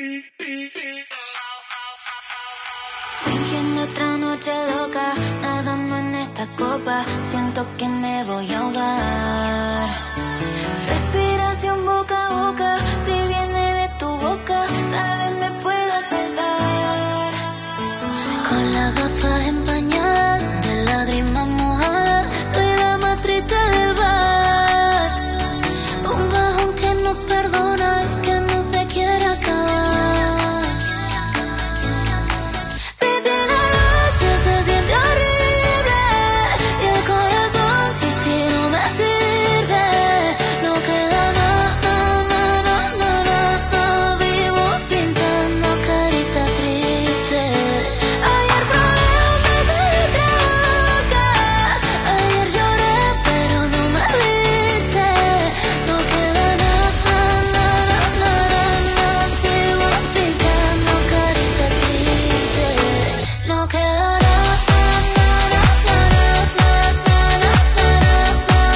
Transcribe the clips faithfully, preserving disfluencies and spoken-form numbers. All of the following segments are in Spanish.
Fingiendo otra noche loca, nadando en esta copa, siento que me voy a ahogar. Respiración boca a boca, si viene de tu boca, tal vez me pueda salvar. Con las gafas empañadas, de lágrimas mojadas, soy la más triste del bar. Un bajón que no perdona y que no se quiere acabar. Si te la noche se siente horrible y el corazón sin ti no me sirve, no queda nada, nada, nada, nada, vivo pintando caritas tristes. Ayer probé un beso de boca, ayer lloré pero no me viste, no queda nada, nada, nada, nada, sigo pintando caritas tristes, no queda nada, nada, nada, nada, nada, nada,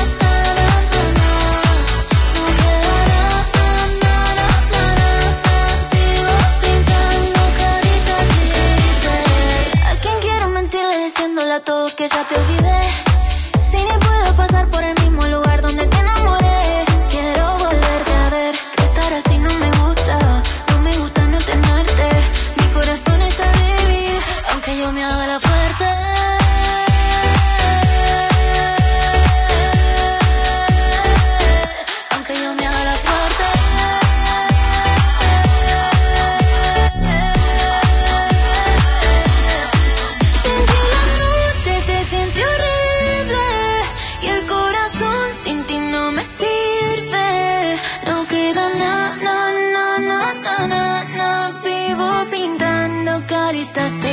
no queda nada, nada, nada, sigo pintando caritas tristes. ¿A quién quiero mentirle diciéndole a todos que ya te olvidé? Si ni puedo pasar por el mismo lugar donde te enamoré. Quiero volverte a ver, que estar así no me gusta, no me gusta no tenerte. Mi corazón está débil, aunque yo me haga la fuerte. Aunque yo me haga la fuerte. Sentí la noche se siente horrible y el corazón sin ti no me sirve. No queda nada, na, na, na, na, na, na, vivo pintando caritas